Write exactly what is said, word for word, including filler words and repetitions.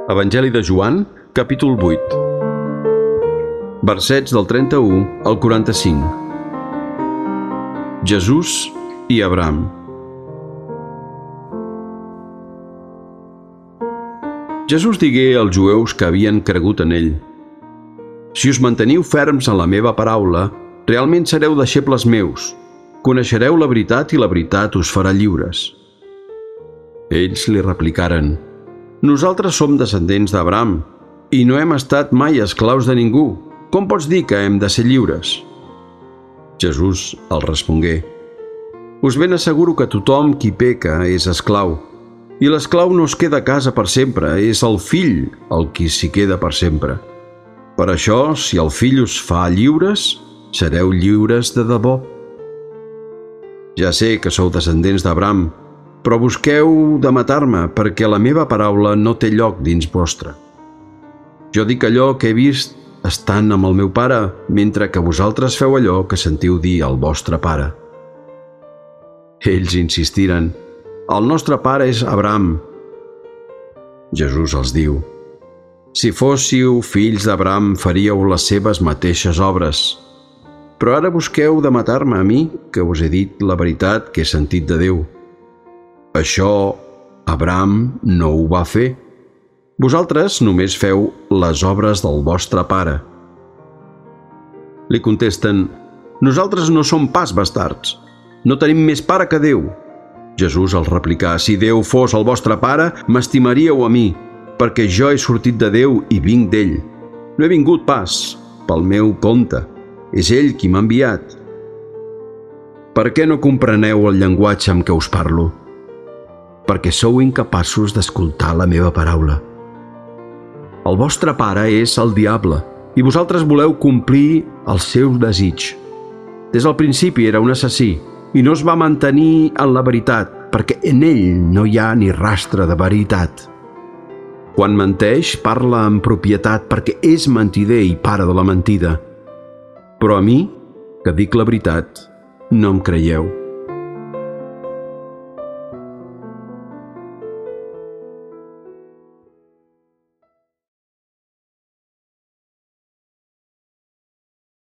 Evangeli de Joan, capítol vuit. Versets del trenta-u al quaranta-cinc. Jesús i Abraham. Jesús digué als jueus que havien cregut en ell: «Si us manteniu ferms en la meva paraula, realment sereu deixebles meus. Coneixereu la veritat i la veritat us farà lliures». Ells li replicaren: «Nosaltres som descendents d'Abraham i no hem estat mai esclaus de ningú. Com pots dir que hem de ser lliures?» Jesús els respongué: «Us ben asseguro que tothom qui peca és esclau, i l'esclau no es queda a casa per sempre, és el fill el qui s'hi queda per sempre. Per això, si el fill us fa lliures, sereu lliures de debò. Ja sé que sou descendents d'Abraham, però busqueu de matar-me perquè la meva paraula no té lloc dins vostre. Jo dic allò que he vist estant amb el meu pare, mentre que vosaltres feu allò que sentiu dir al vostre pare». Ells insistiren: «El nostre pare és Abraham». Jesús els diu: «Si fóssiu fills d'Abraham, faríeu les seves mateixes obres. Però ara busqueu de matar-me a mi, que us he dit la veritat que he sentit de Déu. Això Abraham no ho va fer. Vosaltres només feu les obres del vostre pare». Li contesten: «Nosaltres no som pas bastards. No tenim més pare que Déu». Jesús els replicà: «Si Déu fos el vostre pare, m'estimaríeu a mi, perquè jo he sortit de Déu i vinc d'ell. No he vingut pas pel meu compte. És ell qui m'ha enviat. Per què no compreneu el llenguatge amb què us parlo? Perquè sou incapaços d'escoltar la meva paraula. El vostre pare és el diable, i vosaltres voleu complir el seu desig. Des del principi era un assassí, i no es va mantenir en la veritat, perquè en ell no hi ha ni rastre de veritat. Quan menteix, parla amb propietat, perquè és mentider i pare de la mentida. Però a mi, que dic la veritat, no em creieu.